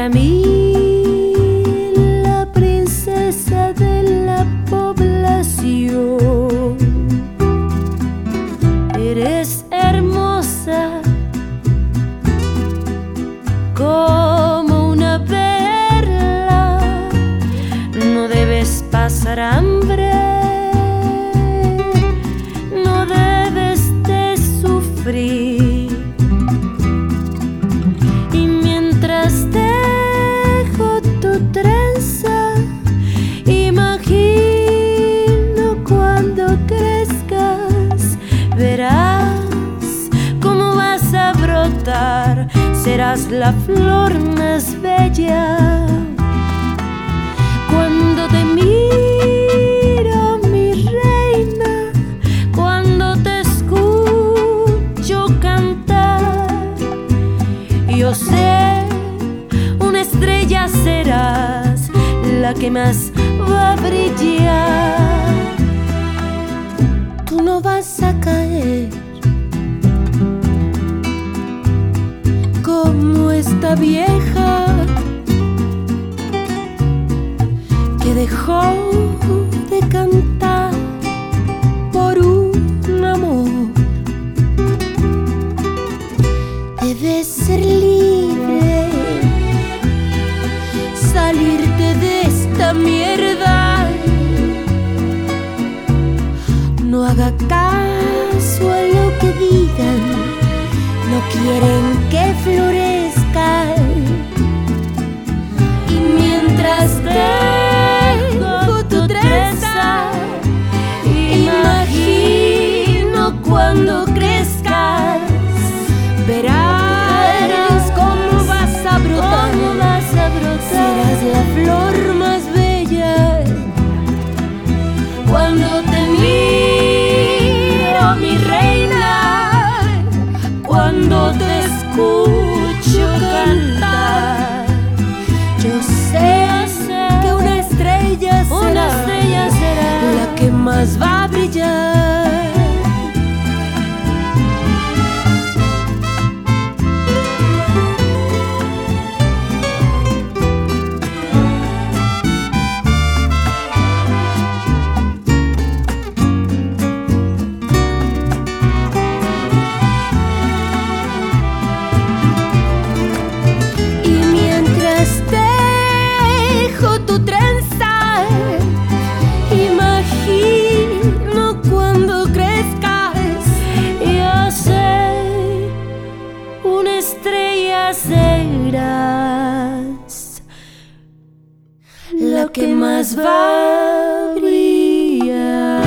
Para mí, la princesa de la población, eres hermosa como una perla, no debes pasar hambre, no debes de sufrir. Y mientras dejo tu trenza, imagino cuando crezcas, verás cómo vas a brotar, serás la flor más bella. Cuando te miro, mi reina, cuando te escucho cantar, yo sé, una estrella serás, la que más va a brillar. Tú no vas a caer como esta vieja que dejó de cantar por un amor. Debes ser libre, salirte de esta mierda. No haga caso a lo que digan, no quieren que florezcan. Y mientras dejo tu trenza, imagino cuando crezcas, verás cómo vas a brotar, serás la flor más bella. Cuando te miro, mi reina, cuando te escucho cantar, yo sé que una estrella será la que más va a brillar. Serás la que más va a brillar.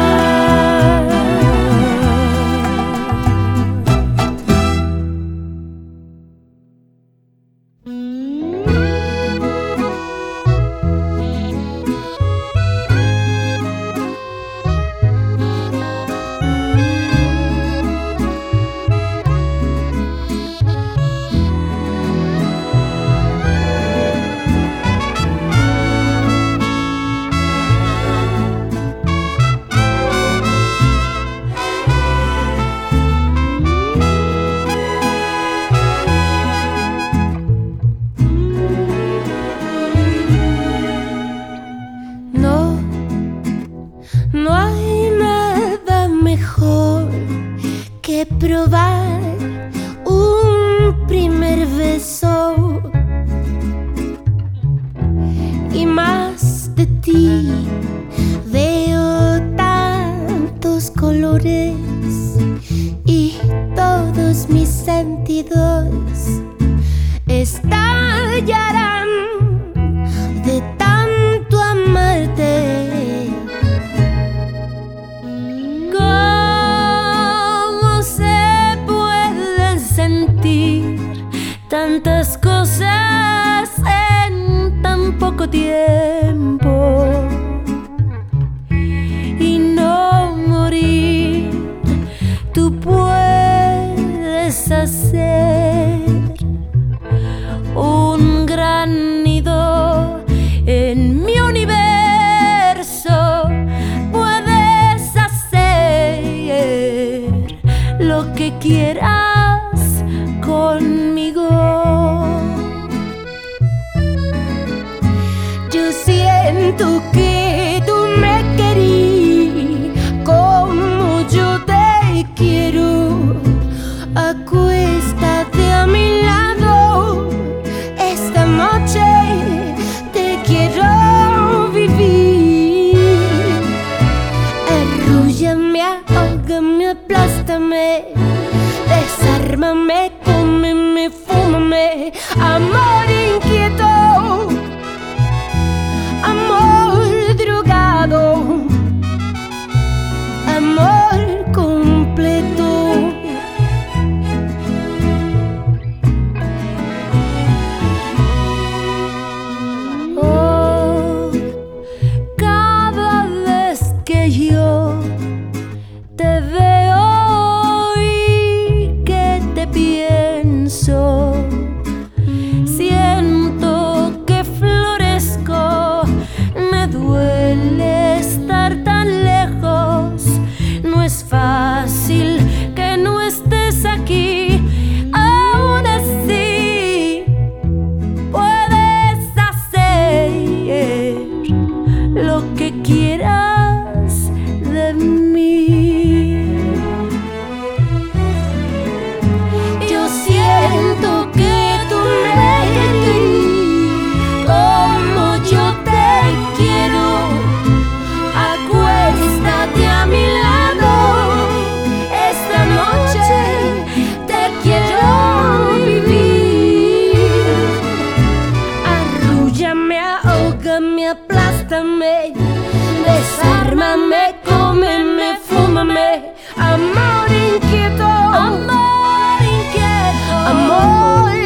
No hay nada mejor que probar un primer beso, y más de ti veo tantos colores y todos mis sentidos estallarán de tanto amarte. Tantas cosas en tan poco tiempo y no morir. Tú puedes hacer un gran nido en mi universo, puedes hacer lo que quieras conmigo. siento que tú me querís como yo te quiero. Acuéstate a mi lado, esta noche te quiero vivir. Arrúllame, ahógame, aplástame, desármame, cómeme, fúmame, amor inquieto, amor drogado, amor completo. Oh, cada vez que yo te veo y que te pienso, siento que florezco. Me duele estar tan lejos, no es fácil que no estés aquí. Aún así puedes hacer lo que quieras de mí. Yo siento que tú me querís como yo te quiero. Acuéstate a mi lado, esta noche te quiero vivir. Arrúllame, ahógame, aplástame, desármame, cómeme, fúmame, amor inquieto, amor inquieto, amor